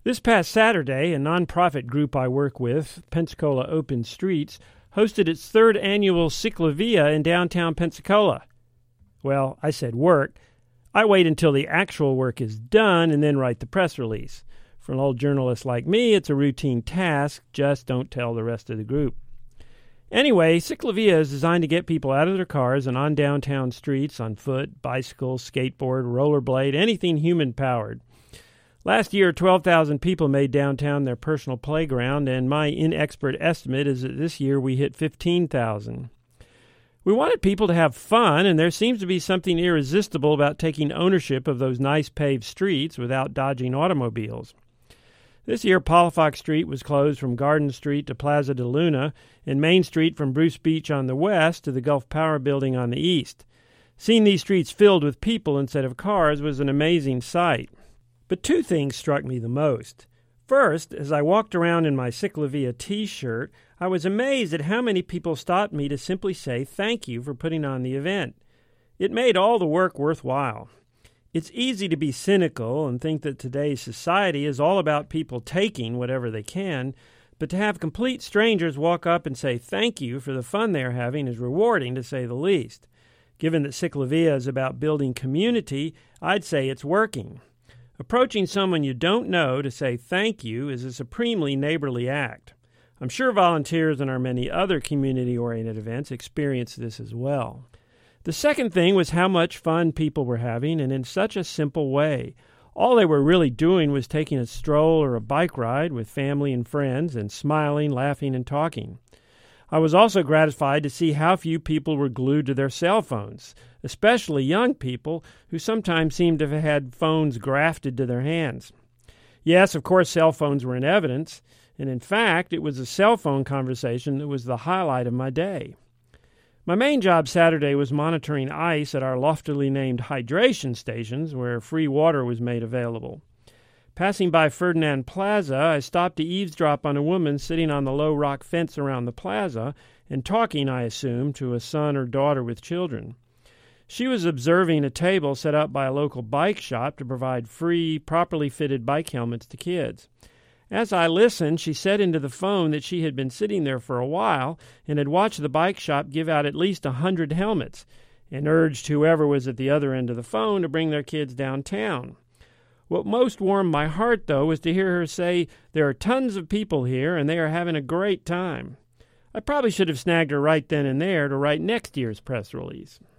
This past Saturday, a nonprofit group I work with, Pensacola Open Streets, hosted its third annual Ciclavia in downtown Pensacola. Well, I said work. I wait until the actual work is done and then write the press release. For an old journalist like me, it's a routine task. Just don't tell the rest of the group. Anyway, Ciclavia is designed to get people out of their cars and on downtown streets on foot, bicycle, skateboard, rollerblade, anything human-powered. Last year, 12,000 people made downtown their personal playground, and my inexpert estimate is that this year we hit 15,000. We wanted people to have fun, and there seems to be something irresistible about taking ownership of those nice paved streets without dodging automobiles. This year, Palafox Street was closed from Garden Street to Plaza de Luna, and Main Street from Bruce Beach on the west to the Gulf Power Building on the east. Seeing these streets filled with people instead of cars was an amazing sight. But two things struck me the most. First, as I walked around in my Ciclavia T-shirt, I was amazed at how many people stopped me to simply say thank you for putting on the event. It made all the work worthwhile. It's easy to be cynical and think that today's society is all about people taking whatever they can, but to have complete strangers walk up and say thank you for the fun they're having is rewarding, to say the least. Given that Ciclavia is about building community, I'd say it's working. Approaching someone you don't know to say thank you is a supremely neighborly act. I'm sure volunteers in our many other community-oriented events experience this as well. The second thing was how much fun people were having, and in such a simple way. All they were really doing was taking a stroll or a bike ride with family and friends and smiling, laughing, and talking. I was also gratified to see how few people were glued to their cell phones, especially young people who sometimes seemed to have had phones grafted to their hands. Yes, of course, cell phones were in evidence, and in fact, it was a cell phone conversation that was the highlight of my day. My main job Saturday was monitoring ice at our loftily named hydration stations where free water was made available. Passing by Ferdinand Plaza, I stopped to eavesdrop on a woman sitting on the low rock fence around the plaza and talking, I assume, to a son or daughter with children. She was observing a table set up by a local bike shop to provide free, properly fitted bike helmets to kids. As I listened, she said into the phone that she had been sitting there for a while and had watched the bike shop give out at least 100 helmets and urged whoever was at the other end of the phone to bring their kids downtown. What most warmed my heart, though, was to hear her say, "There are tons of people here and they are having a great time." I probably should have snagged her right then and there to write next year's press release.